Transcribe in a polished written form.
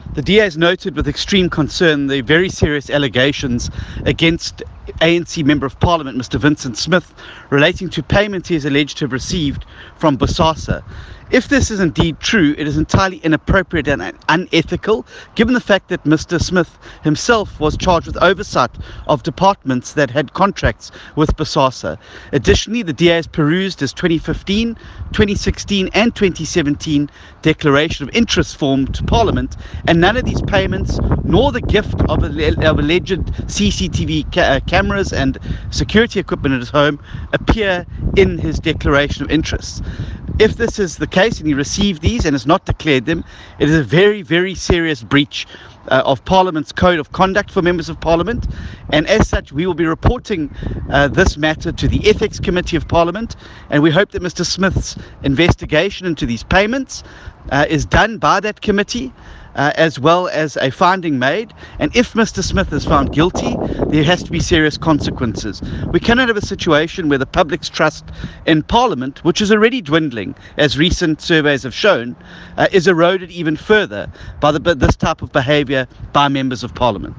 The DA has noted with extreme concern the very serious allegations against ANC Member of Parliament Mr Vincent Smith relating to payments he is alleged to have received from Bosasa. If this is indeed true, it is entirely inappropriate and unethical, given the fact that Mr Smith himself was charged with oversight of departments that had contracts with Bosasa. Additionally, the DA has perused his 2015, 2016 and 2017 declaration of interest form to Parliament, and none of these payments, nor the gift of alleged CCTV cameras and security equipment at his home, appear in his declaration of interests. If this is the case and he received these and has not declared them, it is a very, very serious breach of Parliament's Code of Conduct for Members of Parliament, and as such we will be reporting this matter to the Ethics Committee of Parliament, and we hope that Mr Smith's investigation into these payments is done by that committee, as well as a finding made, and if Mr Smith is found guilty, there has to be serious consequences. We cannot have a situation where the public's trust in Parliament, which is already dwindling, as recent surveys have shown, is eroded even further by this type of behaviour by members of Parliament.